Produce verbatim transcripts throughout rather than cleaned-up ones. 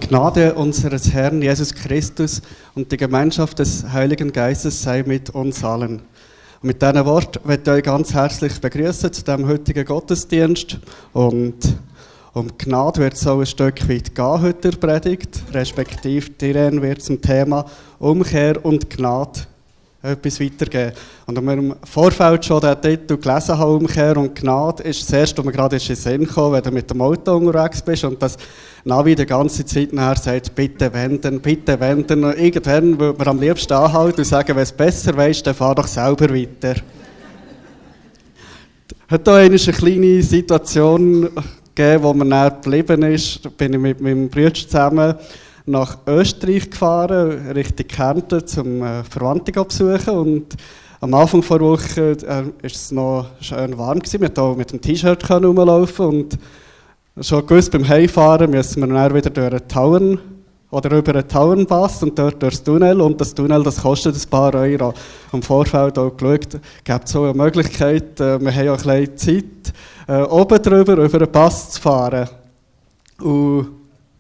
Gnade unseres Herrn Jesus Christus und die Gemeinschaft des Heiligen Geistes sei mit uns allen. Und mit diesen Worten möchte ich euch ganz herzlich begrüßen zu diesem heutigen Gottesdienst. Und um Gnade wird es auch ein Stück weit gehen heute in der Predigt, respektive Irene wird zum Thema Umkehr und Gnade etwas weitergeben. Und als wir im Vorfeld schon den Titel gelesen haben, Umkehr und Gnade, ist das erste, was mir gerade in den Sinn kam, wenn du mit dem Auto unterwegs bist und das Navi die ganze Zeit nachher sagt, bitte wenden, bitte wenden. Und irgendwann würde man am liebsten anhalten und sagen, wenn du es besser weisst, dann fahr doch selber weiter. Es hat hier eine kleine Situation gegeben, wo man näher geblieben ist. Da bin ich mit meinem Bruder zusammen nach Österreich gefahren, Richtung Kärnten, um äh, Verwandte zu besuchen. Und am Anfang der Woche war äh, es noch schön warm gewesen. Wir konnten mit dem T-Shirt rumlaufen und schon gewusst, beim Heimfahren müssen wir dann wieder durch einen Tauern oder über einen Tauernpass und dort durchs Tunnel. Und das Tunnel, das kostet ein paar Euro. Im Vorfeld auch geschaut, gibt es so eine Möglichkeit, äh, wir haben auch ein bisschen Zeit, äh, oben drüber über einen Pass zu fahren. Und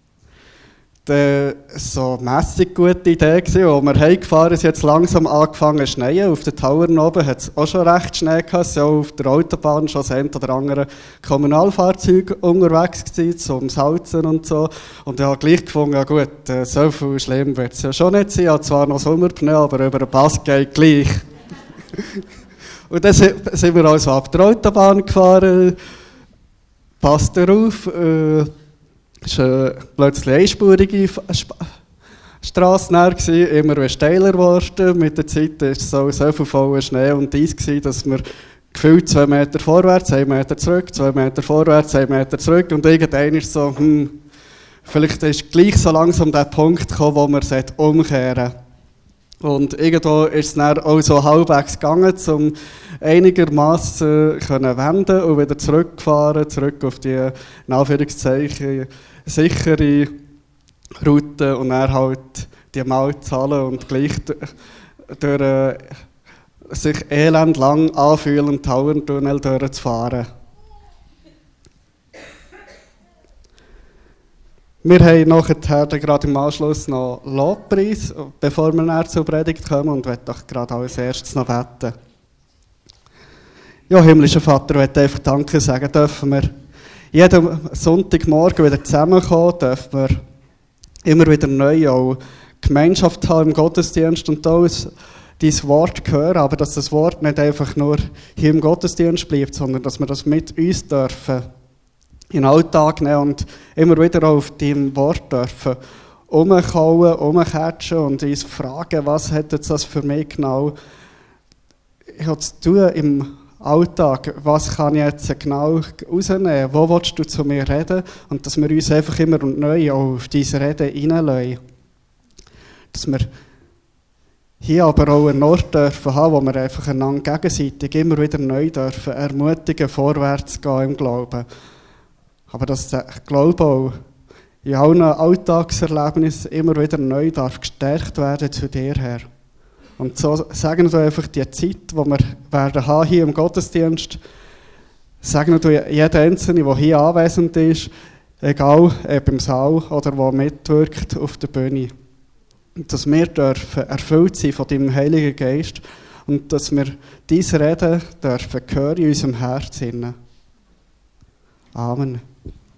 so mässig gute Idee gewesen. Als wir heimgefahren sind, jetzt langsam angefangen zu schneien. Auf den Tauern oben hat es auch schon recht Schnee gehabt. Es war auch auf der Autobahn schon das eine oder andere Kommunalfahrzeug unterwegs gewesen, zum Salzen und so. Und ich habe gleich gefunden, ja gut, so viel schlimm wird es ja schon nicht sein. Ich habe zwar noch Sommerpneu, aber über den Pass geht gleich. Und dann sind wir also ab der Autobahn gefahren. Pass darauf. Äh, Es war plötzlich eine einspurige Strasse näher, immer steiler geworden. Mit der Zeit war es so, so viel voller Schnee und Eis, dass wir gefühlt zwei Meter vorwärts, ein Meter zurück, zwei Meter vorwärts, ein Meter zurück. Und irgendwann ist so, hm, vielleicht ist gleich so langsam der Punkt gekommen, wo man umkehren sollte. Und irgendwo ist es dann auch so halbwegs gegangen, um einigermaßen zu wenden und wieder zurückfahren, zurück auf die, in Anführungszeichen, sichere Route und dann halt die Maut zahlen und gleich durch äh, sich elendlang anfühlenden Tauerntunnel durchzufahren. Wir haben nachher gerade im Anschluss noch Lobpreis, bevor wir näher zur Predigt kommen, und möchte doch gerade als erstes noch beten. Ja, himmlischer Vater, ich möchte einfach Danke sagen, dürfen wir jeden Sonntagmorgen wieder zusammenkommen, dürfen wir immer wieder neu auch Gemeinschaft haben im Gottesdienst und auch dein Wort hören, aber dass das Wort nicht einfach nur hier im Gottesdienst bleibt, sondern dass wir das mit uns dürfen in den Alltag nehmen und immer wieder auf deinem Wort dürfen rumkauen, rumkatschen und uns fragen, was hat jetzt das für mich genau ich habe zu tun im Alltag, was kann ich jetzt genau rausnehmen, wo willst du zu mir reden, und dass wir uns einfach immer und neu auf diese Reden hineinlassen. Dass wir hier aber auch einen Ort dürfen haben, wo wir einfach einander gegenseitig immer wieder neu dürfen ermutigen, vorwärts zu gehen im Glauben. Aber dass der Glaube auch in allen Alltagserlebnissen immer wieder neu darf gestärkt werden zu dir, Herr. Und so segnen wir einfach die Zeit, die wir werden haben hier im Gottesdienst. Segnen wir jeden Einzelnen, der hier anwesend ist, egal ob im Saal oder der mitwirkt auf der Bühne. Und dass wir dürfen erfüllt sein von deinem Heiligen Geist und dass wir diese Reden dürfen hören in unserem Herzen. Amen.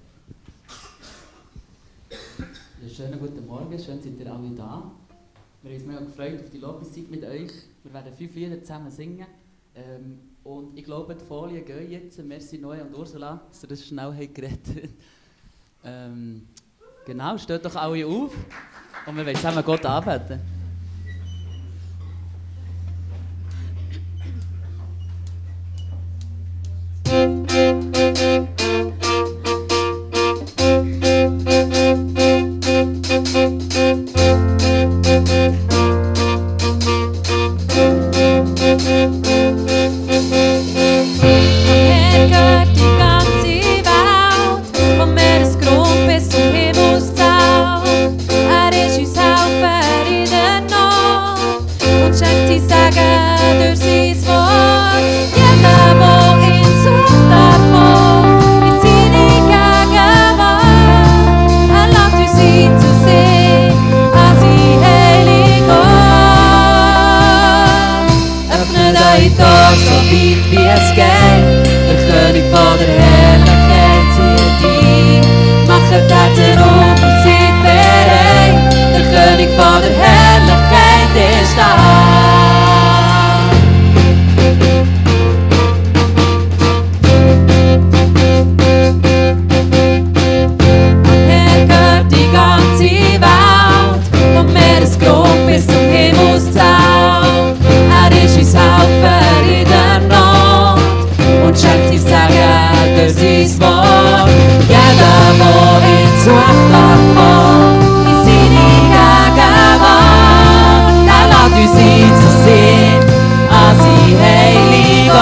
Schönen guten Morgen, schön seid ihr alle da. Wir haben uns mega gefreut auf die Lobpreiszeit mit euch. Wir werden fünf Lieder zusammen singen. Ähm, und ich glaube, die Folien gehen jetzt. Merci Noe und Ursula, dass ihr das schnell gerettet habt. Ähm, genau, steht doch alle auf. Und wir wollen zusammen Gott anbeten. Er ist uns Helfer in der so weit wie es geht. Der König von der Herrlichkeit zieht ein. Macht Herzen auf und seid bereit. Der König von der Herrlichkeit ist da. Er gehört die ganze Welt, vom Meeresgrund bis zum Himmelszaun. Er ist uns Helfer in der Not und schenkt sein Segen durch sein Wort. Jeder, der ihn sucht, darf kommen in seine Gegenwart. Er lädt uns ein zu sehen an sein heilige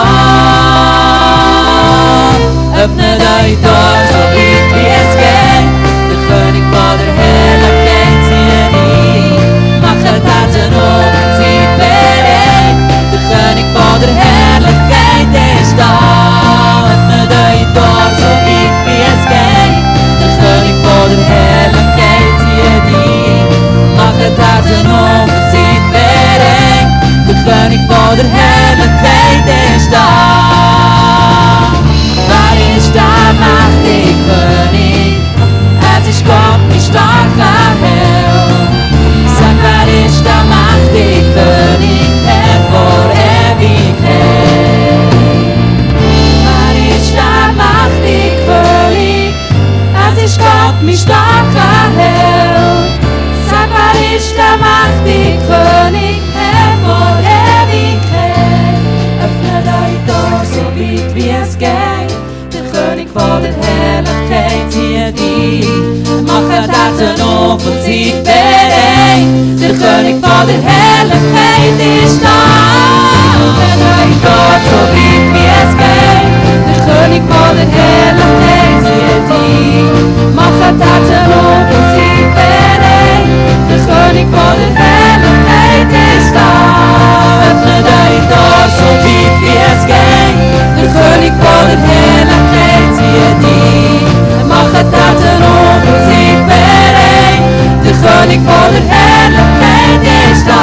Wort. Öffnet euch Tor, so weit wie es geht. Der König von der Herrlichkeit zieht ein. Macht Herzen auf und seid bereit. Der König von der Herrlichkeit ist da. Öffnet euch Tor, so weit wie es geht. Der König von der Herrlichkeit zieht ein. Macht Herzen auf und seid bereit. Der König von der Herrlichkeit ist da. Wer ist der mächtige König? Es ist Gott, mein starker Held. Sag, wer ist der mächtige König, Herr vor Ewigkeit? Wer ist der mächtige König? Es ist Gott, mein starker Held. Sag, wer ist der mächtige König, Herr vor Ewigkeit? Öffnet euch Tor, so weit wie es geht. Der König von der Herrlichkeit zieht ein. Macht Herzen auf und seid bereit. Der König von der Herrlichkeit ist da. Öffnet euch Tor, so weit wie es geht. Der König von der Herrlichkeit zieht ein. Macht Herzen auf und seid bereit. Der König von der Herrlichkeit ist da. Öffnet euch Tor, so weit wie es geht. Der König von der Herrlichkeit zieht ein. Macht Herzen auf und seid bereit. Der König von der Herrlichkeit ist da.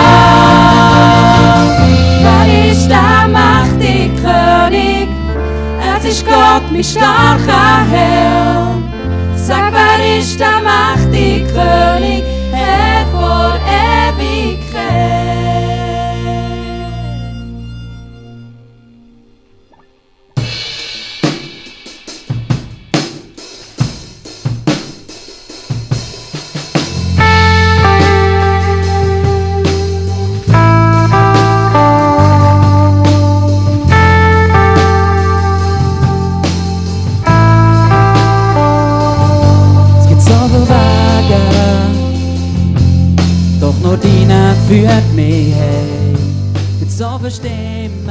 Wer ist der mächtige König? Es ist Gott, mein starker Held. Sag, wer ist der mächtige König, Herr vor Ewigkeit? Nur deine führt mich heim. Mit so viel Stimmen,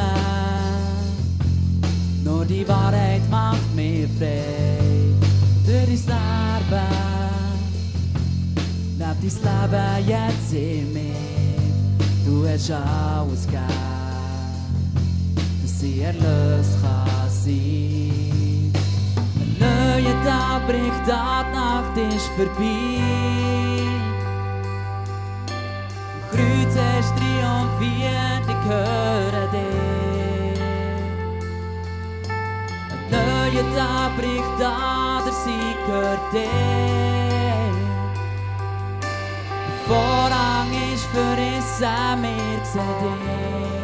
nur die Wahrheit macht mich frei. Durch dein Leben, lebt dein Leben jetzt in mir. Du hast alles gegeben, dass sie erlöst kann sein. Ein neuer Tag bricht, die Nacht ist vorbei. Kreuz hast triumphiert, ich höre dich. Ein neuer Tag bricht an, der Sieg gehört dir. Der Vorhang ist verrissen, wir sehen dich.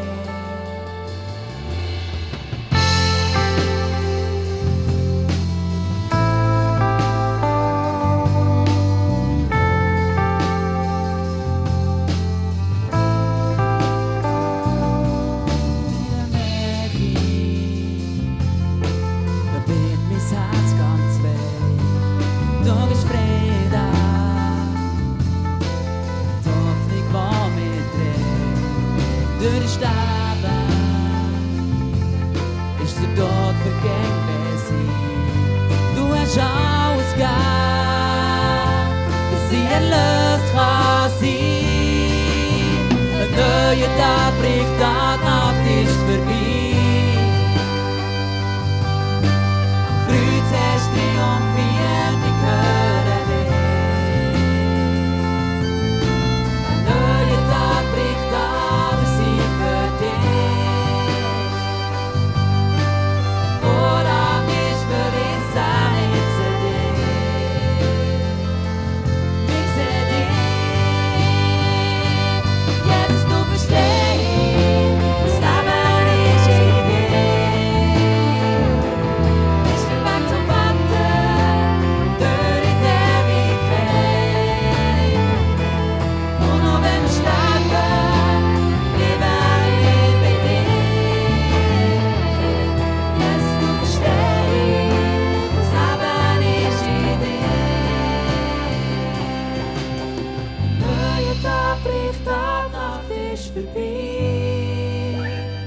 vorbei.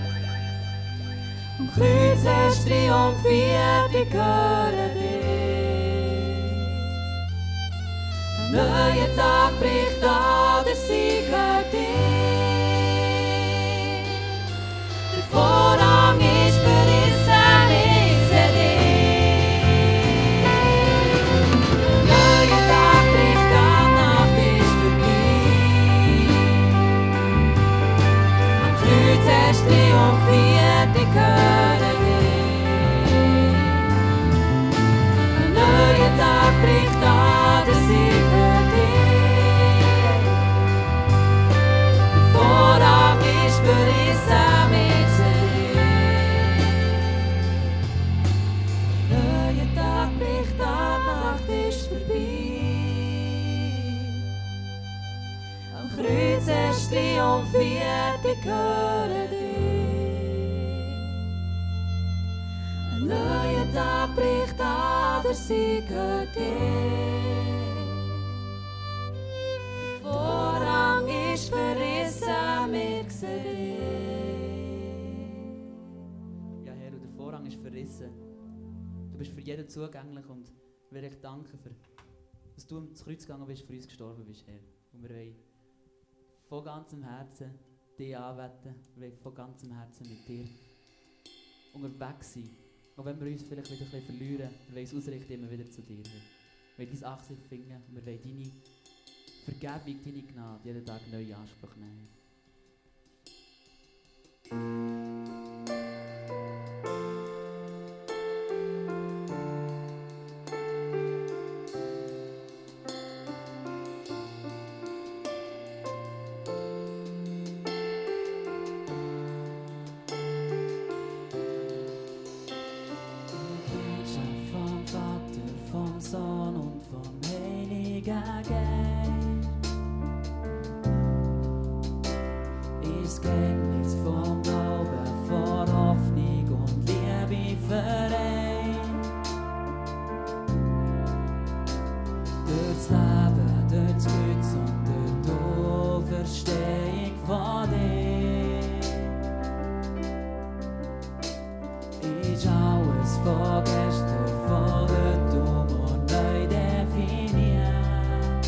Am Kreuz hast du triumphiert, ich höre dich. Ein neuer Tag bricht an, der Sieg hört dich. Der Vorhang ist verrissen, ich seh dich. Ein neuer Tag bricht an, Nacht ist vorbei. Am Kreuz hast du triumphiert, ich höre dich. Ein neuer Tag bricht an, der Sieg hört dich. Der Vorhang ist verrissen, ich seh dich. Ein neuer Tag bricht an, Nacht ist vorbei. Am Kreuz hast du triumphiert, ich höre dich. Ein neuer Tag bricht an, der Sieg hört dich. Der Vorhang ist verrissen, wir sehen dich. Ja, Herr, und der Vorhang ist verrissen. Du bist für jeden zugänglich und wir euch danken, für, dass du ins Kreuz gegangen bist, für uns gestorben bist, Herr. Und wir wollen von ganzem Herzen dich anbeten, wir wollen von ganzem Herzen mit dir unterwegs sein. Auch wenn wir uns vielleicht wieder ein bisschen verlieren, wir wollen uns ausrichten immer wieder zu dir. Wir wollen dein Angesicht finden und wir wollen deine Vergebung, deine Gnade jeden Tag neu in Anspruch nehmen. Vom Vater, vom Sohn und vom Heiligen Geist ist Geheimnis vom Glauben, vor Hoffnung und Liebe vereint. Durchs Leben, durchs Kreuz und durch die Auferstehung von dir ist alles von gestern, von heute und neu definiert.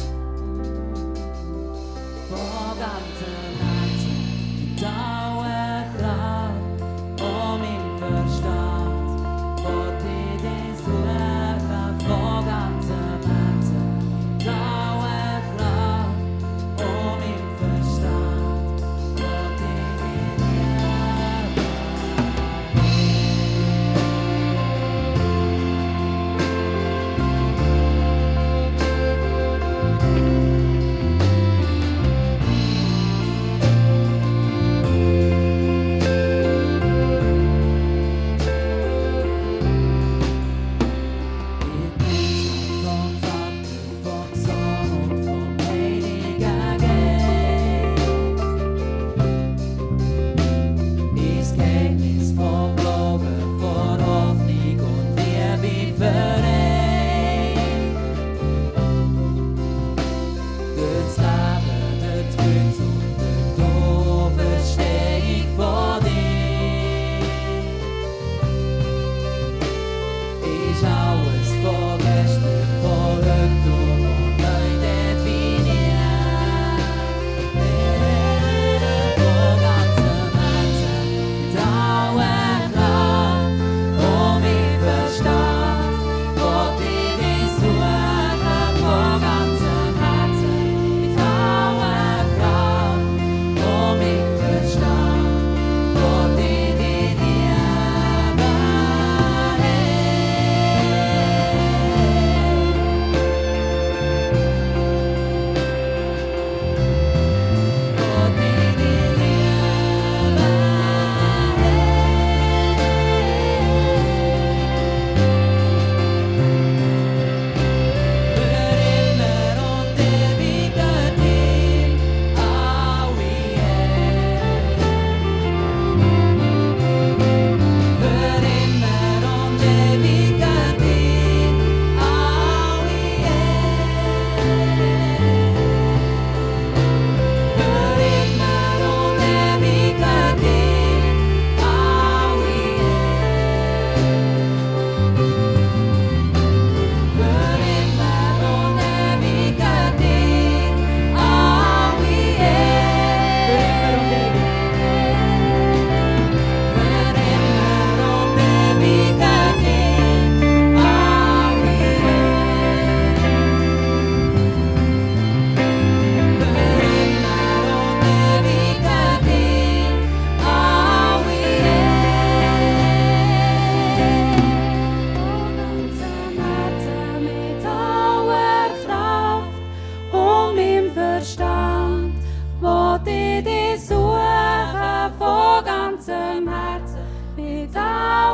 Von ganzem Herzen gibt alle Kraft, um im Verstand vor dir das suchen. Von ganzem Herzen gibt alle Kraft,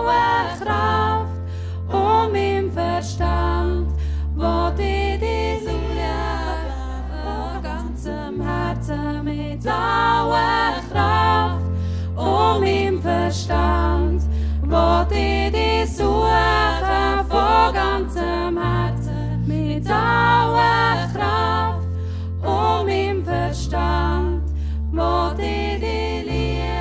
aller Kraft und meinem Verstand, wo ich dich suche, von ganzem Herzen mit aller Kraft und meinem Verstand, wo ich dich suche, von ganzem Herzen mit aller Kraft und meinem Verstand, wo ich dich liebe.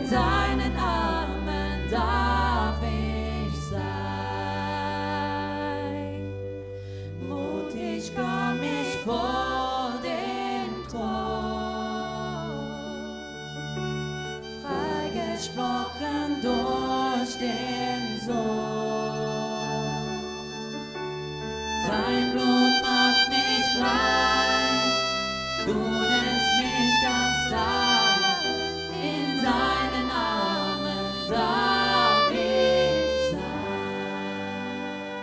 deinen Armen darf ich sein. Mutig komm ich vor den Thron, freigesprochen durch den Sohn. Dein Blut macht mich rein, du nennst mich ganz dein, in deinen Armen darf ich sein.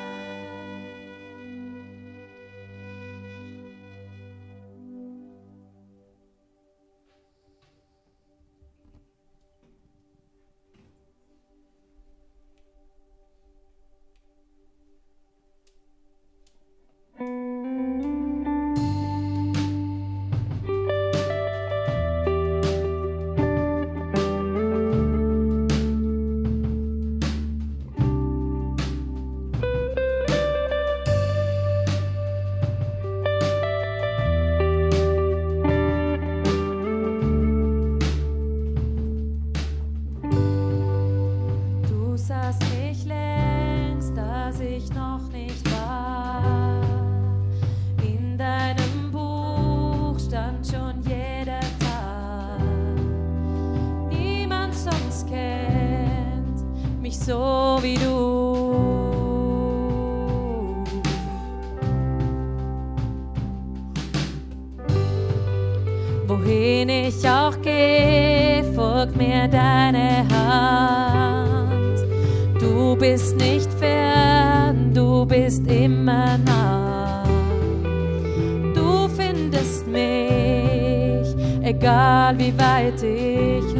Du sahst mich längst, als ich noch nicht war. In deinem Buch stand schon jeder Tag. Niemand sonst kennt mich so wie du. Wohin ich auch gehe, folgt mir deine Hand. Du bist nicht fern, du bist immer nah. Du findest mich, egal wie weit ich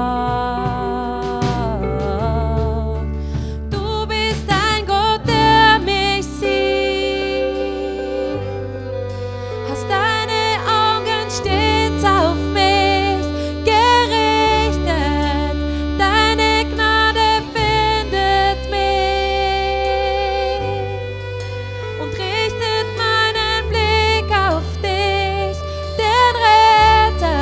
lauf. Du bist ein Gott, der mich sieht. Hast deine Augen stets auf mich gerichtet. Deine Gnade findet mich und richtet meinen Blick auf dich, den Retter.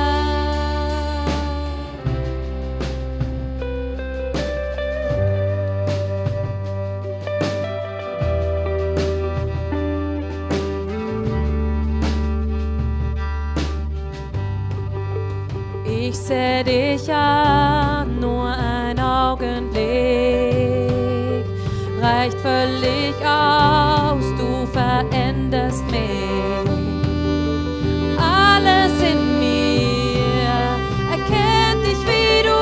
Ich seh dich an, nur ein Augenblick reicht völlig aus, du veränderst mich. Alles in mir erkennt dich, wie du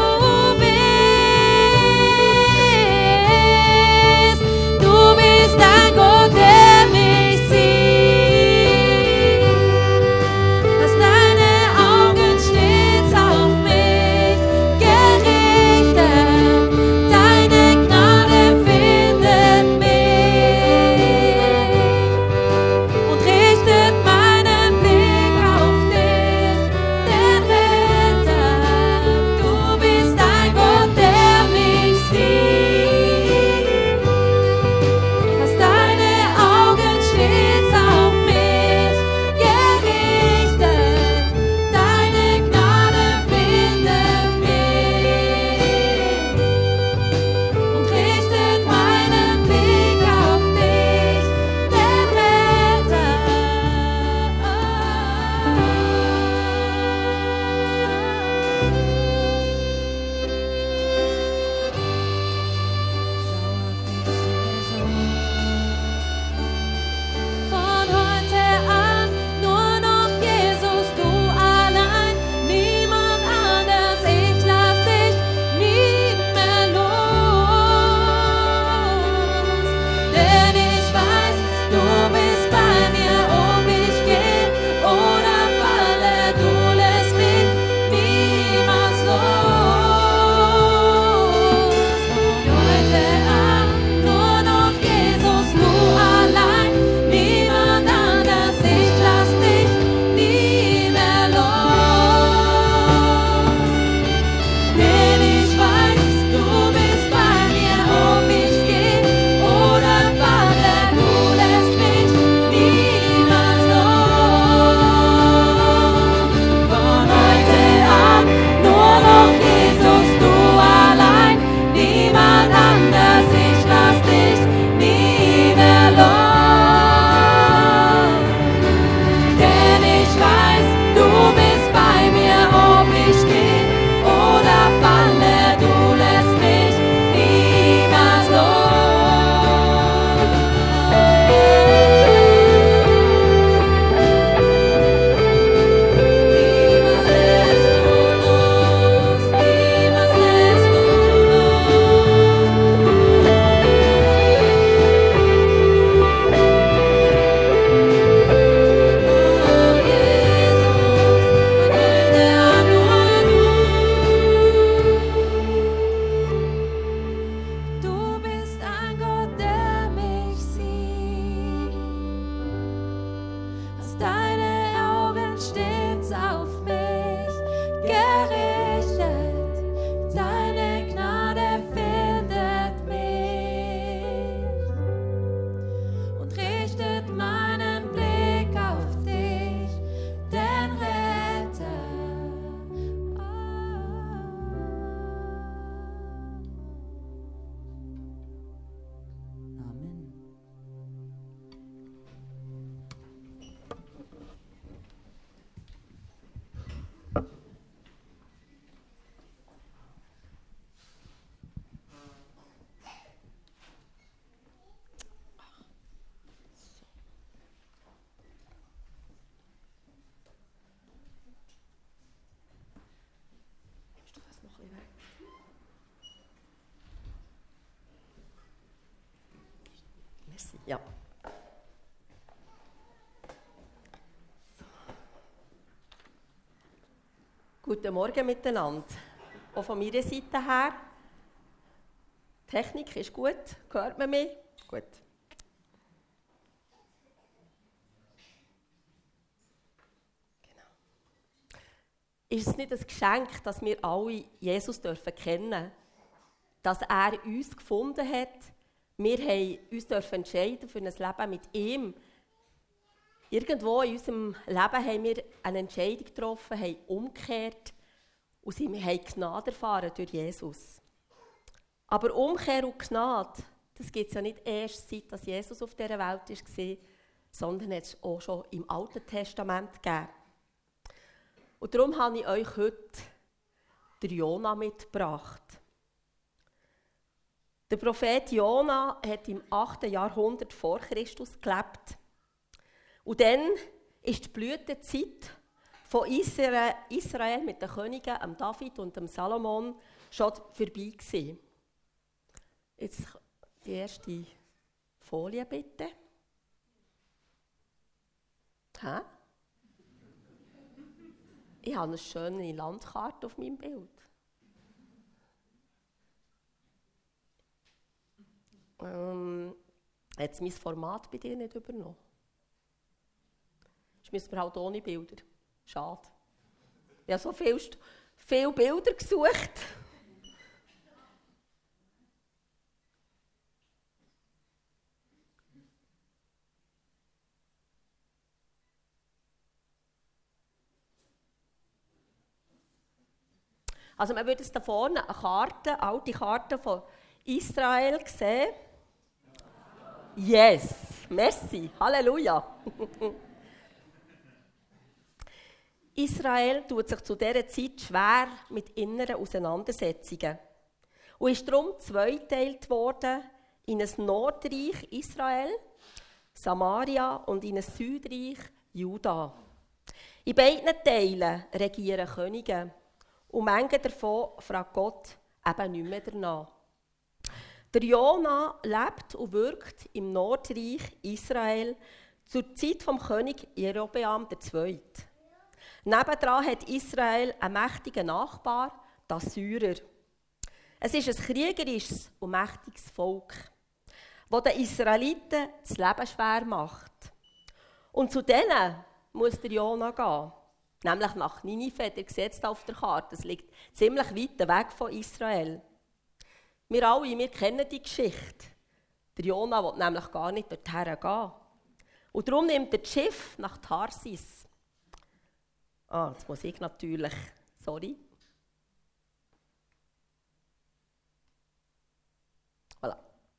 bist. Du bist ein Gott, der mich sieht. Hast deine Augen stets auf mich gerichtet. Deine Gnade findet mich und richtet Ja. Guten Morgen miteinander. Auch von meiner Seite her. Die Technik ist gut. Hört man mich? Gut. Genau. Ist es nicht ein Geschenk, dass wir alle Jesus dürfen kennen? Dass er uns gefunden hat? Wir haben uns dürfen entscheiden für ein Leben mit ihm. Irgendwo in unserem Leben haben wir eine Entscheidung getroffen, haben umgekehrt und wir haben Gnade erfahren durch Jesus. Aber Umkehr und Gnade, das gibt es ja nicht erst seit dass Jesus auf dieser Welt war, sondern hat es auch schon im Alten Testament gegeben. Und darum habe ich euch heute den Jona mitgebracht. Der Prophet Jona hat im achten Jahrhundert vor Christus gelebt. Und dann war die Blütezeit von Israel mit den Königen, dem David und dem Salomon, schon vorbei gewesen. Jetzt die erste Folie bitte. Hä? Ich habe eine schöne Landkarte auf meinem Bild. Ähm, hat es mein Format bei dir nicht übernommen? Jetzt müssen wir halt ohne Bilder. Schade. Ich habe so viele, viele Bilder gesucht. Also man würde es da vorne eine Karte, eine alte Karte von Israel sehen. Yes, merci, Halleluja. Israel tut sich zu dieser Zeit schwer mit inneren Auseinandersetzungen und ist darum zweiteilt worden in ein Nordreich Israel, Samaria und in ein Südreich Juda. In beiden Teilen regieren Könige und manche davon fragt Gott eben nicht mehr danach. Der Jona lebt und wirkt im Nordreich Israel zur Zeit vom König Jerobeam der Zweite. Nebendran hat Israel einen mächtigen Nachbar, die Assyrer. Es ist ein kriegerisches und mächtiges Volk, das den Israeliten das Leben schwer macht. Und zu denen muss der Jona gehen, nämlich nach Ninive, der gesetzt auf der Karte. Es liegt ziemlich weit weg von Israel. Wir alle, wir kennen die Geschichte. Der Jona will nämlich gar nicht dorthin gehen. Und darum nimmt er das Schiff nach Tarsis. Ah, jetzt muss ich natürlich, sorry. Voilà.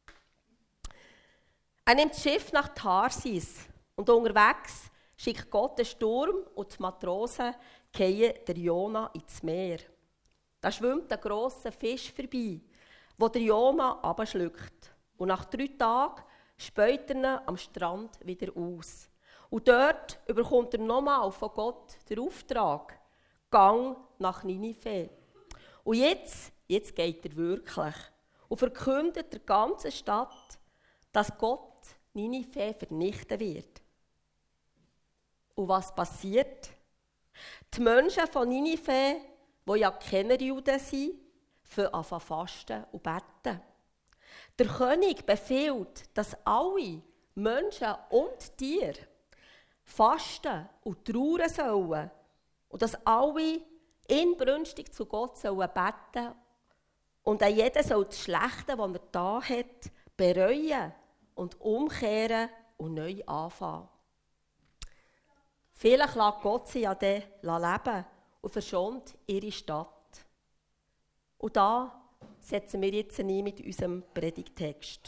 Er nimmt das Schiff nach Tarsis und unterwegs schickt Gott den Sturm und die Matrosen fallen der Jona ins Meer. Da schwimmt ein grosser Fisch vorbei, wo der Jona abschluckt. Und nach drei Tagen späut er ihn am Strand wieder aus. Und dort bekommt er nochmal von Gott den Auftrag, Gang nach Ninive. Und jetzt, jetzt geht er wirklich und verkündet der ganzen Stadt, dass Gott Ninive vernichten wird. Und was passiert? Die Menschen von Ninive, die ja keine Juden sind, fangen an zu fasten und beten. Der König befiehlt, dass alle Menschen und Tiere fasten und trauern sollen und dass alle inbrünstig zu Gott sollen beten und auch jeder soll das Schlechte, was er da hat, bereuen und umkehren und neu anfangen. Vielleicht lässt Gott sie ja dann leben und verschont ihre Stadt. Und da setzen wir jetzt ein mit unserem Predigtext.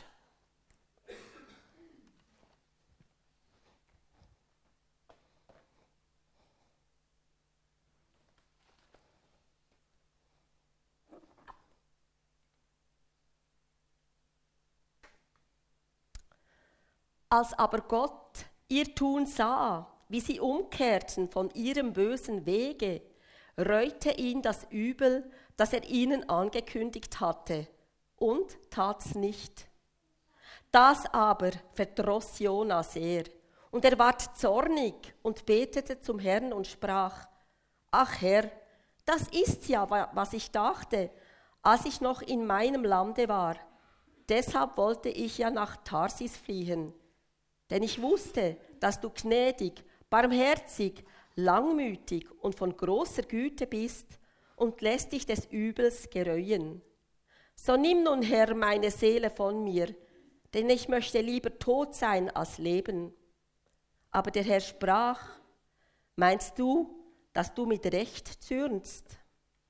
Als aber Gott ihr Tun sah, wie sie umkehrten von ihrem bösen Wege, reute ihn das Übel, das er ihnen angekündigt hatte, und tat's nicht. Das aber verdross Jona sehr. Und er ward zornig und betete zum Herrn und sprach: Ach Herr, das ist ja, was ich dachte, als ich noch in meinem Lande war. Deshalb wollte ich ja nach Tarsis fliehen. Denn ich wusste, dass du gnädig, barmherzig, langmütig und von großer Güte bist und lässt dich des Übels gereuen. So nimm nun, Herr, meine Seele von mir, denn ich möchte lieber tot sein als leben. Aber der Herr sprach: Meinst du, dass du mit Recht zürnst?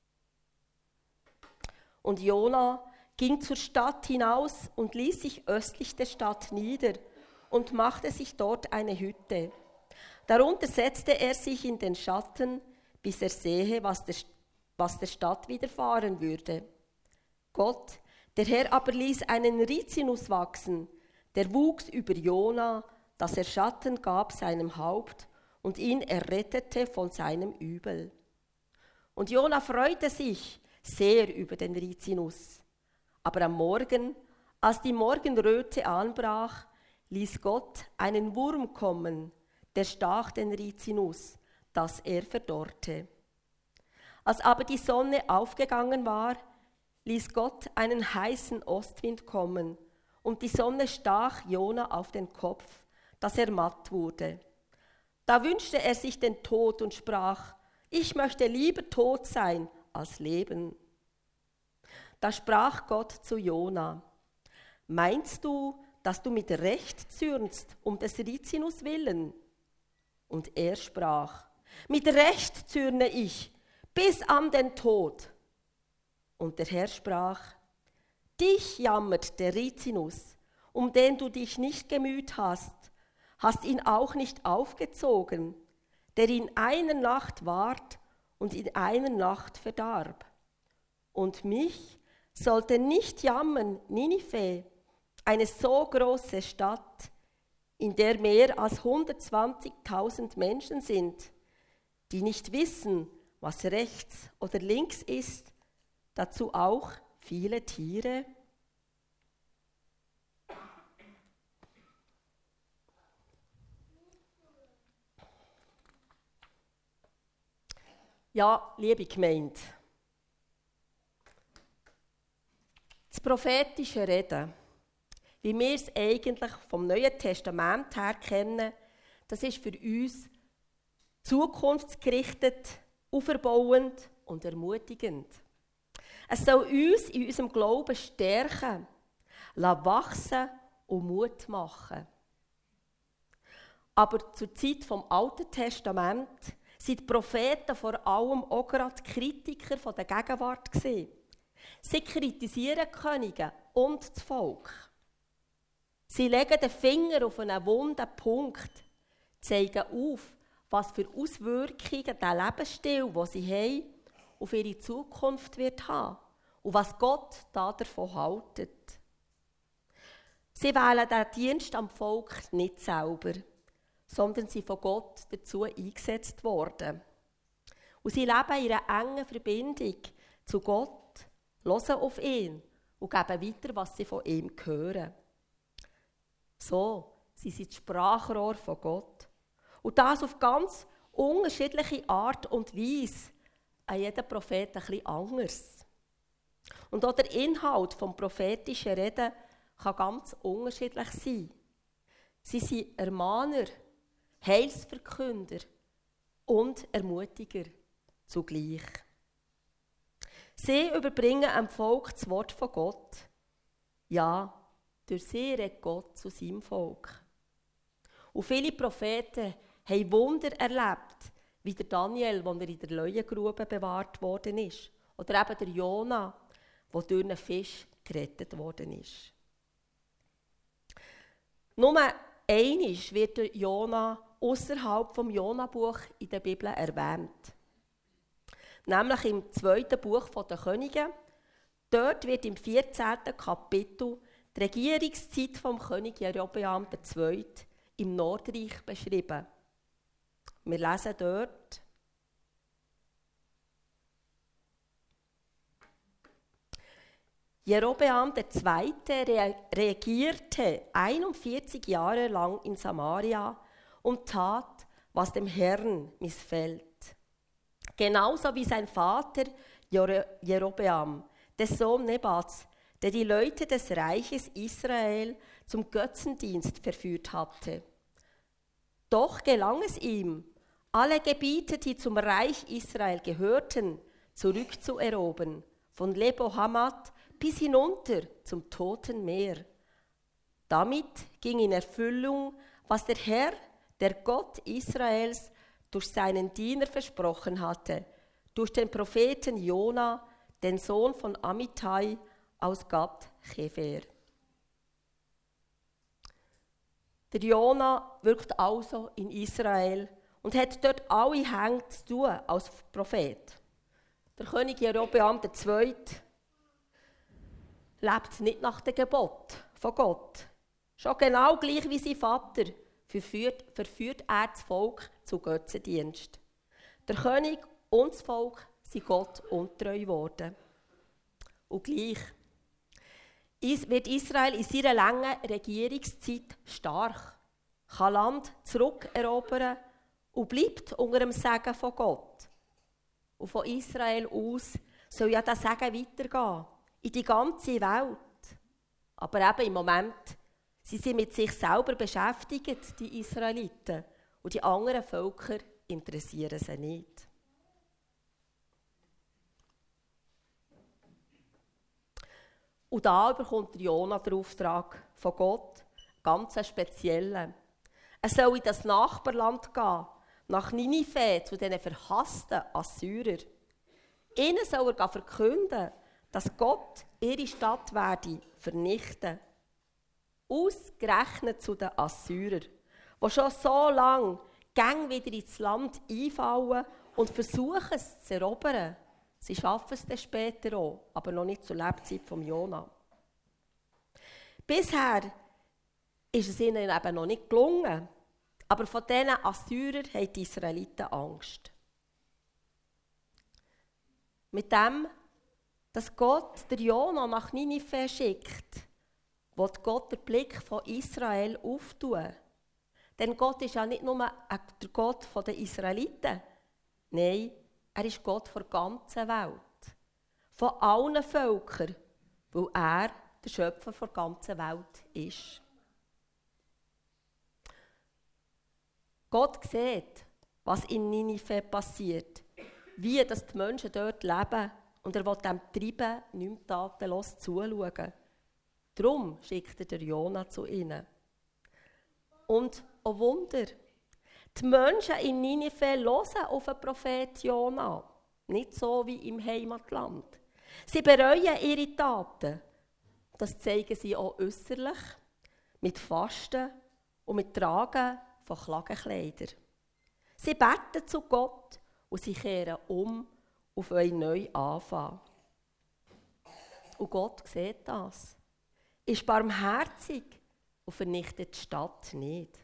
Und Jona ging zur Stadt hinaus und ließ sich östlich der Stadt nieder und machte sich dort eine Hütte. Darunter setzte er sich in den Schatten, bis er sehe, was der, was der Stadt widerfahren würde. Gott, der Herr aber ließ einen Rizinus wachsen, der wuchs über Jona, dass er Schatten gab seinem Haupt und ihn errettete von seinem Übel. Und Jona freute sich sehr über den Rizinus. Aber am Morgen, als die Morgenröte anbrach, ließ Gott einen Wurm kommen, der stach den Rizinus, dass er verdorrte. Als aber die Sonne aufgegangen war, ließ Gott einen heißen Ostwind kommen, und die Sonne stach Jona auf den Kopf, dass er matt wurde. Da wünschte er sich den Tod und sprach: Ich möchte lieber tot sein als leben. Da sprach Gott zu Jona: Meinst du, dass du mit Recht zürnst um des Rizinus willen? Und er sprach: Mit Recht zürne ich bis an den Tod. Und der Herr sprach: Dich jammert der Rizinus, um den du dich nicht gemüht hast, hast ihn auch nicht aufgezogen, der in einer Nacht ward und in einer Nacht verdarb. Und mich sollte nicht jammern Ninive, eine so große Stadt, in der mehr als hundertzwanzigtausend Menschen sind, die nicht wissen, was rechts oder links ist, dazu auch viele Tiere. Ja, liebe Gemeinde, das prophetische Reden, wie wir es eigentlich vom Neuen Testament her kennen, das ist für uns zukunftsgerichtet, auferbauend und ermutigend. Es soll uns in unserem Glauben stärken, wachsen und Mut machen. Aber zur Zeit vom Alten Testament sind die Propheten vor allem auch gerade Kritiker von der Gegenwart gewesen. Sie kritisieren die Könige und das Volk. Sie legen den Finger auf einen wunden Punkt, zeigen auf, was für Auswirkungen der Lebensstil, den sie haben, auf ihre Zukunft wird haben und was Gott da davon haltet. Sie wählen den Dienst am Volk nicht selber, sondern sie von Gott dazu eingesetzt worden. Und sie leben in einer engen Verbindung zu Gott, hören auf ihn und geben weiter, was sie von ihm hören. So sind sie das Sprachrohr von Gott. Und das auf ganz unterschiedliche Art und Weise, an jedem Prophet ein bisschen anders. Und auch der Inhalt des prophetischen Reden kann ganz unterschiedlich sein. Sie sind Ermahner, Heilsverkünder und Ermutiger zugleich. Sie überbringen dem Volk das Wort von Gott. Ja, durch sie redet Gott zu seinem Volk. Und viele Propheten haben Wunder erlebt, wie der Daniel, als er in der Löwengrube bewahrt worden ist. Oder eben der Jona, der durch einen Fisch gerettet worden ist. Nur einmal wird der Jona außerhalb vom Jona-Buch in der Bibel erwähnt. Nämlich im zweiten Buch der Könige. Dort wird im vierzehnten Kapitel die Regierungszeit vom König Jerobeam der Zweite im Nordreich beschrieben. Wir lesen dort: Jerobeam der Zweite re- regierte einundvierzig Jahre lang in Samaria und tat, was dem Herrn missfällt. Genauso wie sein Vater Jere- Jerobeam, der Sohn Nebats, der die Leute des Reiches Israel zum Götzendienst verführt hatte. Doch gelang es ihm, alle Gebiete, die zum Reich Israel gehörten, zurückzuerobern, von Lebo Hamat bis hinunter zum Toten Meer. Damit ging in Erfüllung, was der Herr, der Gott Israels, durch seinen Diener versprochen hatte, durch den Propheten Jona, den Sohn von Amittai aus Gat-Chefer. Der Jona wirkt also in Israel und hat dort alle Hände zu tun als Prophet. Der König Jerobeam der Zweite lebt nicht nach dem Gebot von Gott. Schon genau gleich wie sein Vater verführt, verführt er das Volk zu Götzendienst. Der König und das Volk sind Gott untreu geworden. Und gleich wird Israel in seiner langen Regierungszeit stark, kann Land zurückerobern und bleibt unter dem Segen von Gott. Und von Israel aus soll ja das Segen weitergehen, in die ganze Welt. Aber eben im Moment, sie sind mit sich selber beschäftigt, die Israeliten, und die anderen Völker interessieren sie nicht. Und da bekommt Jona den Auftrag von Gott, ganz einen speziellen. Er soll in das Nachbarland gehen, nach Ninive, zu diesen verhassten Assyrern. Ihnen soll er verkünden, dass Gott ihre Stadt werde vernichten. Ausgerechnet zu den Assyrern, die schon so lange gäng wieder ins Land einfallen und versuchen es zu erobern. Sie schaffen es dann später auch, aber noch nicht zur Lebzeit von Jona. Bisher ist es ihnen eben noch nicht gelungen, aber von diesen Assyrern haben die Israeliten Angst. Mit dem, dass Gott der Jona nach Ninive schickt, will Gott den Blick von Israel auftun. Denn Gott ist ja nicht nur der Gott der Israeliten, nein, er ist Gott der ganzen Welt, von allen Völkern, weil er der Schöpfer der ganzen Welt ist. Gott sieht, was in Ninive passiert, wie dass die Menschen dort leben, und er will dem Treiben nicht mehr tatenlos zuschauen. Darum schickt er den Jona zu ihnen. Und, oh Wunder, die Menschen in Ninive hören auf den Prophet Jona, nicht so wie im Heimatland. Sie bereuen ihre Taten. Das zeigen sie auch äußerlich, mit Fasten und mit Tragen von Klagenkleidern. Sie beten zu Gott und sie kehren um auf einen neuen Anfang. Und Gott sieht das, ist barmherzig und vernichtet die Stadt nicht.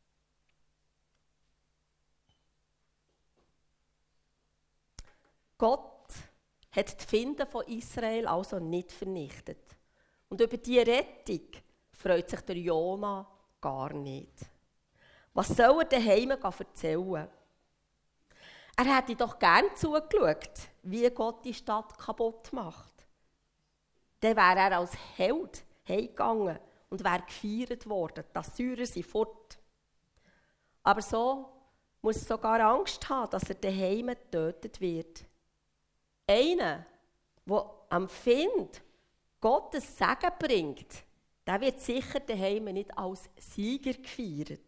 Gott hat die Finden von Israel also nicht vernichtet. Und über diese Rettung freut sich der Jona gar nicht. Was soll er daheim erzählen? Er hätte doch gern zugeschaut, wie Gott die Stadt kaputt macht. Dann wäre er als Held heimgegangen und wäre gefeiert worden. Die Assyrer sind fort. Aber so muss er sogar Angst haben, dass er daheim getötet wird. Einer, der am Find Gottes Segen bringt, der wird sicher daheim nicht als Sieger gefeiert.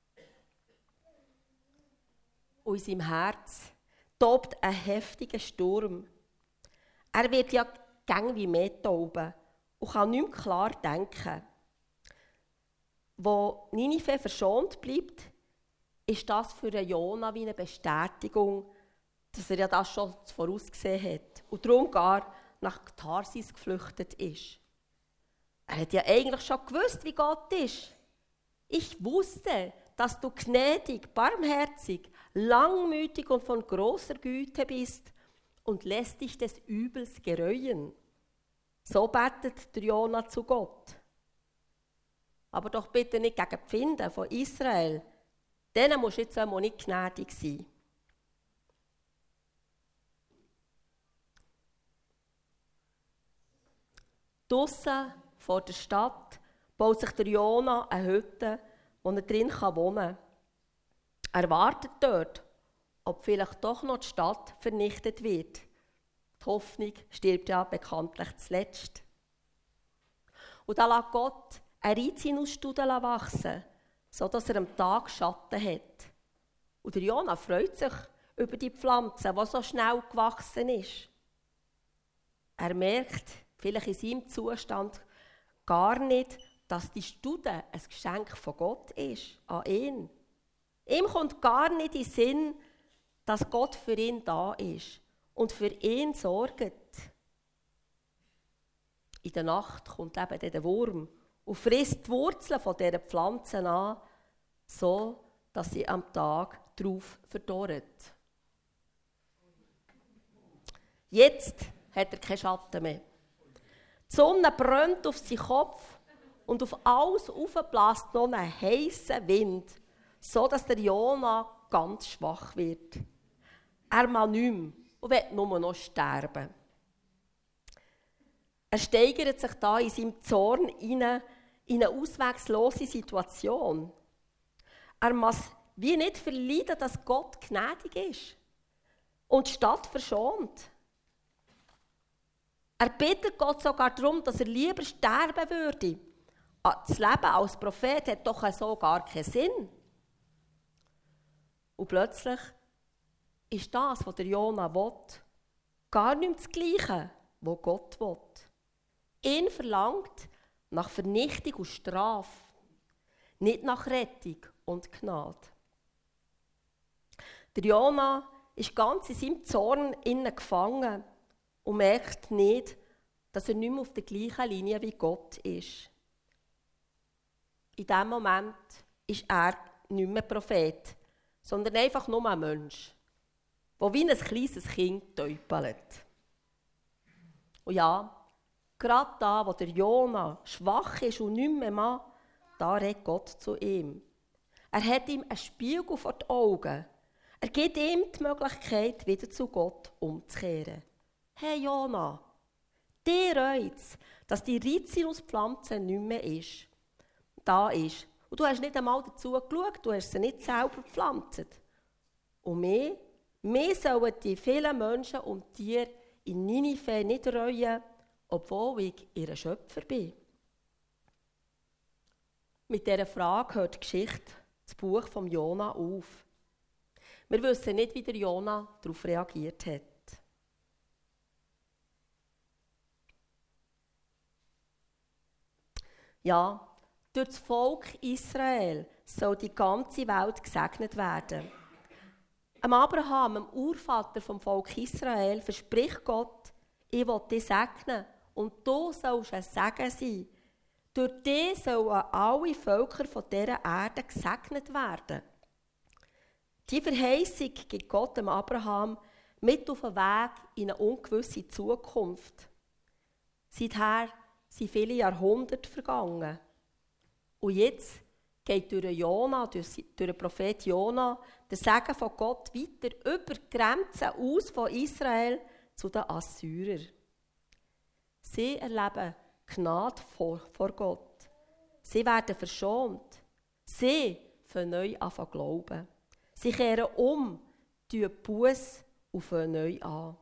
Und in seinem Herz tobt ein heftiger Sturm. Er wird ja gäng wie mehr tauben und kann nicht mehr klar denken. Wo Ninive verschont bleibt, ist das für Jona wie eine Bestätigung, dass er ja das schon vorausgesehen hat und darum gar nach Tarsis geflüchtet ist. Er hat ja eigentlich schon gewusst, wie Gott ist. Ich wusste, dass du gnädig, barmherzig, langmütig und von großer Güte bist und lässt dich des Übels gereuen. So betet der Jona zu Gott. Aber doch bitte nicht gegen die Finden von Israel. Denen musst du jetzt einmal nicht gnädig sein. Draussen vor der Stadt baut sich der Jona eine Hütte, wo er drin wohnen kann. Er wartet dort, ob vielleicht doch noch die Stadt vernichtet wird. Die Hoffnung stirbt ja bekanntlich zuletzt. Und da lässt Gott eine Rizinusstudel wachsen, sodass er am Tag Schatten hat. Und der Jona freut sich über die Pflanze, die so schnell gewachsen ist. Er merkt, vielleicht in seinem Zustand, gar nicht, dass die Studie ein Geschenk von Gott ist, an ihn. Ihm kommt gar nicht in den Sinn, dass Gott für ihn da ist und für ihn sorgt. In der Nacht kommt eben der Wurm und frisst die Wurzeln von dieser Pflanze an, so dass sie am Tag darauf verdorrt. Jetzt hat er keinen Schatten mehr. Die Sonne brennt auf seinen Kopf und auf alles aufbläst noch ein heißer Wind, so dass der Jona ganz schwach wird. Er mag nicht mehr und will nur noch sterben. Er steigert sich da in seinem Zorn in eine, in eine auswegslose Situation. Er muss wie nicht verleiden, dass Gott gnädig ist und die Stadt verschont. Er bittet Gott sogar darum, dass er lieber sterben würde. Das Leben als Prophet hat doch so gar keinen Sinn. Und plötzlich ist das, was der Jona will, gar nicht mehr das Gleiche, was Gott will. Ihn verlangt nach Vernichtung und Strafe, nicht nach Rettung und Gnade. Der Jona ist ganz in seinem Zorn innen gefangen und merkt nicht, dass er nicht mehr auf der gleichen Linie wie Gott ist. In diesem Moment ist er nicht mehr Prophet, sondern einfach nur ein Mensch, der wie ein kleines Kind täupelt. Und ja, gerade da, wo der Jona schwach ist und nicht mehr mag, da redet Gott zu ihm. Er hat ihm einen Spiegel vor die Augen. Er gibt ihm die Möglichkeit, wieder zu Gott umzukehren. Hey Jona, dir reut's, dass die Rizinuspflanze nicht mehr ist. Da ist. Und du hast nicht einmal dazu geschaut, du hast sie nicht selber gepflanzt. Und mehr, mehr sollen die vielen Menschen und Tiere in Ninive nicht reuen, obwohl ich ihr Schöpfer bin. Mit dieser Frage hört die Geschichte, das Buch von Jona, auf. Wir wissen nicht, wie der Jona darauf reagiert hat. Ja, durch das Volk Israel soll die ganze Welt gesegnet werden. Am Abraham, dem Urvater vom Volk Israel, verspricht Gott, ich will dich segnen und du sollst ein Segen sein. Durch dich sollen alle Völker von dieser Erde gesegnet werden. Die Verheißung gibt Gott dem Abraham mit auf den Weg in eine ungewisse Zukunft. Seither sind viele Jahrhunderte vergangen. Und jetzt geht durch Jona, durch den Prophet Jona, der Segen von Gott weiter über die Grenzen aus von Israel zu den Assyrern. Sie erleben Gnade vor, vor Gott. Sie werden verschont. Sie fangen neu an zu glauben. Sie kehren um, tun Buss und fangen neu an.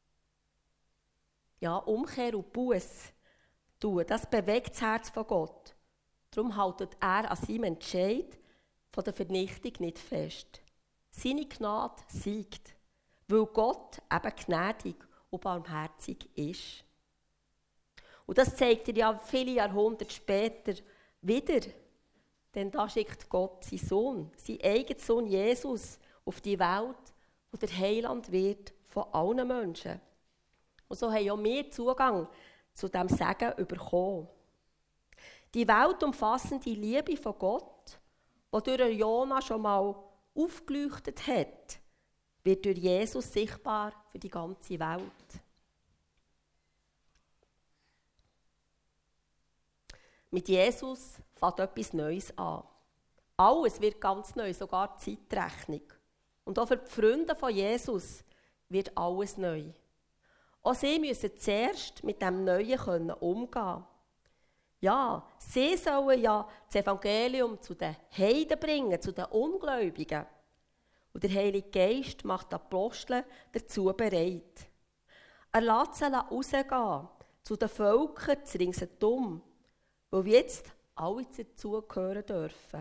Ja, Umkehr und Buss tun, das bewegt das Herz von Gott. Darum haltet er an seinem Entscheid von der Vernichtung nicht fest. Seine Gnade siegt, weil Gott eben gnädig und barmherzig ist. Und das zeigt er ja viele Jahrhunderte später wieder. Denn da schickt Gott seinen Sohn, seinen eigenen Sohn Jesus, auf die Welt, wo der Heiland wird von allen Menschen. Und so haben auch wir Zugang zu diesem Segen bekommen. Die weltumfassende Liebe von Gott, die durch Jona schon mal aufgeleuchtet hat, wird durch Jesus sichtbar für die ganze Welt. Mit Jesus fängt etwas Neues an. Alles wird ganz neu, sogar die Zeitrechnung. Und auch für die Freunde von Jesus wird alles neu. Auch sie müssen zuerst mit dem Neuen umgehen können. Ja, sie sollen ja das Evangelium zu den Heiden bringen, zu den Ungläubigen. Und der Heilige Geist macht die Apostel dazu bereit. Er lässt sie rausgehen zu den Völkern ringsherum, weil jetzt alle dazugehören dürfen.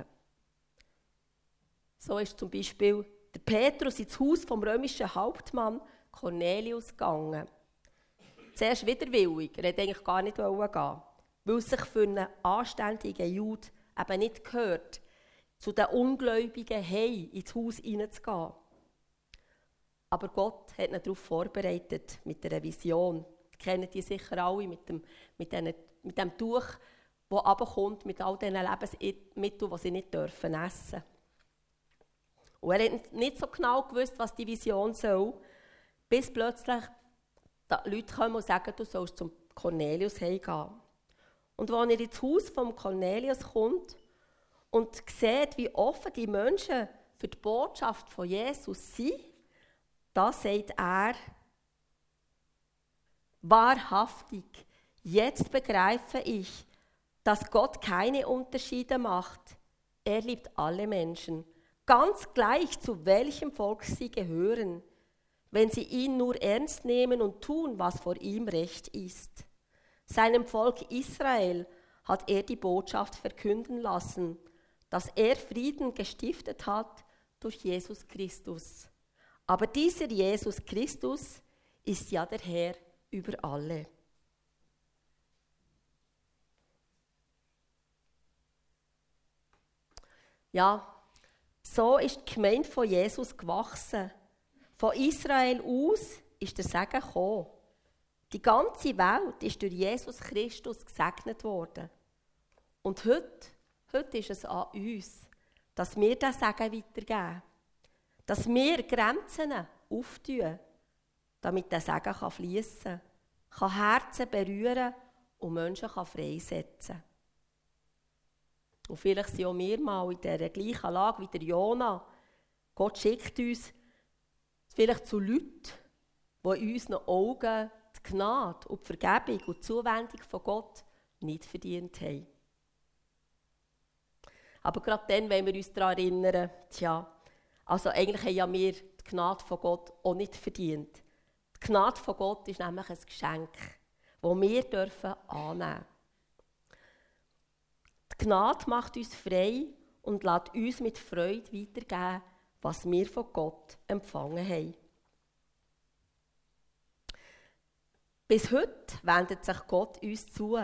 So ist zum Beispiel der Petrus ins Haus vom römischen Hauptmann Cornelius gegangen. Zuerst widerwillig, er wollte eigentlich gar nicht gehen, weil es sich für einen anständigen Jude eben nicht gehört, zu den Ungläubigen hey ins Haus hineinzugehen. Aber Gott hat ihn darauf vorbereitet, mit einer Vision. Die kennen die sicher alle, mit dem, mit den, mit dem Tuch, das runterkommt, mit all diesen Lebensmitteln, die sie nicht dürfen essen. Und er hat nicht so genau gewusst, was die Vision soll, bis plötzlich die Leute kommen und sagen, du sollst zum Cornelius heimgehen. Und als er ins Haus von Cornelius kommt und sieht, wie offen die Menschen für die Botschaft von Jesus sind, da sagt er, wahrhaftig, jetzt begreife ich, dass Gott keine Unterschiede macht. Er liebt alle Menschen, ganz gleich zu welchem Volk sie gehören, wenn sie ihn nur ernst nehmen und tun, was vor ihm recht ist. Seinem Volk Israel hat er die Botschaft verkünden lassen, dass er Frieden gestiftet hat durch Jesus Christus. Aber dieser Jesus Christus ist ja der Herr über alle. Ja, so ist die Gemeinde von Jesus gewachsen. Von Israel aus ist der Segen gekommen. Die ganze Welt ist durch Jesus Christus gesegnet worden. Und heute, heute ist es an uns, dass wir diesen Segen weitergeben. Dass wir Grenzen auftun, damit der Segen fließen kann, kann Herzen berühren und Menschen freisetzen kann. Und vielleicht sind auch wir mal in dieser gleichen Lage wie der Jona. Gott schickt uns vielleicht zu Leuten, die in unseren Augen die Gnade und die Vergebung und die Zuwendung von Gott nicht verdient haben. Aber gerade dann, wenn wir uns daran erinnern, tja, also eigentlich haben ja wir die Gnade von Gott auch nicht verdient. Die Gnade von Gott ist nämlich ein Geschenk, das wir dürfen annehmen dürfen. Die Gnade macht uns frei und lässt uns mit Freude weitergeben, was wir von Gott empfangen haben. Bis heute wendet sich Gott uns zu.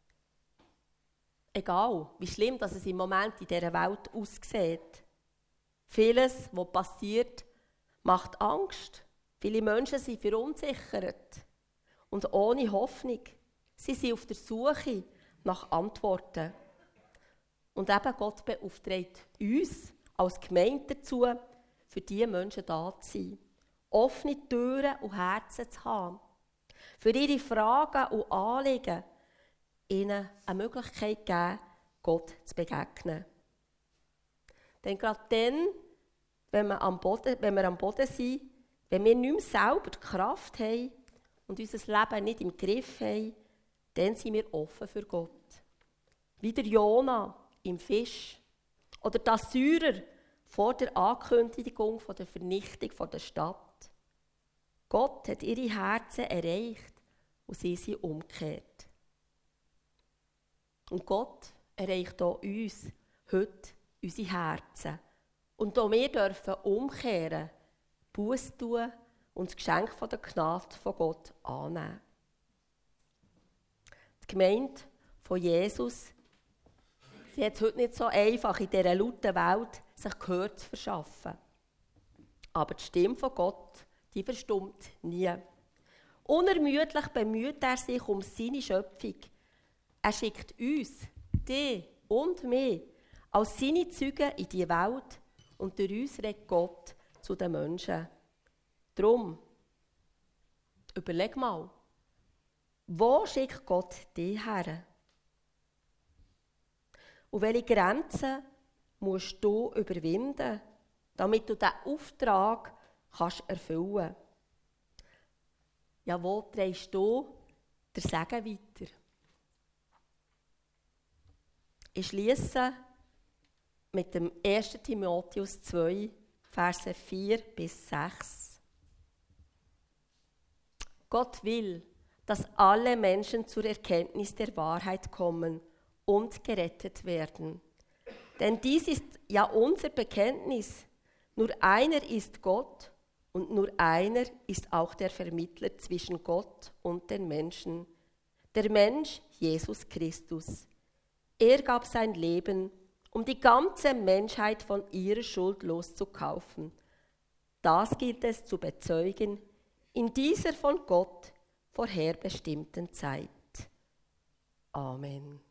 Egal, wie schlimm dass es im Moment in dieser Welt aussieht. Vieles, was passiert, macht Angst. Viele Menschen sind verunsichert und ohne Hoffnung. Sie sind auf der Suche nach Antworten. Und eben Gott beauftragt uns als Gemeinde dazu, für diese Menschen da zu sein. Offene Türen und Herzen zu haben. Für ihre Fragen und Anliegen ihnen eine Möglichkeit geben, Gott zu begegnen. Denn gerade dann, wenn wir am Boden, wenn wir am Boden sind, wenn wir nicht mehr selber die Kraft haben und unser Leben nicht im Griff haben, dann sind wir offen für Gott. Wie der Jona im Fisch oder die Assyrer vor der Ankündigung von der Vernichtung der Stadt. Gott hat ihre Herzen erreicht und sie sind umgekehrt. Und Gott erreicht auch uns heute unsere Herzen. Und auch wir dürfen umkehren, Buße tun und das Geschenk von der Gnade von Gott annehmen. Die Gemeinde von Jesus, sie hat es heute nicht so einfach, in dieser lauten Welt sich Gehör zu verschaffen. Aber die Stimme von Gott, die verstummt nie. Unermüdlich bemüht er sich um seine Schöpfung. Er schickt uns, dich und mich, als seine Zeugen in die Welt und durch uns redet Gott zu den Menschen. Drum, überleg mal, wo schickt Gott dich her? Und welche Grenzen musst du überwinden, damit du diesen Auftrag kannst erfüllen kannst? Ja, wo trägst du den Segen weiter? Ich schließe mit dem ersten Timotheus zwei, Verse vier bis sechs. Gott will, dass alle Menschen zur Erkenntnis der Wahrheit kommen und gerettet werden. Denn dies ist ja unser Bekenntnis. Nur einer ist Gott und nur einer ist auch der Vermittler zwischen Gott und den Menschen. Der Mensch Jesus Christus. Er gab sein Leben, um die ganze Menschheit von ihrer Schuld loszukaufen. Das gilt es zu bezeugen in dieser von Gott vorherbestimmten Zeit. Amen.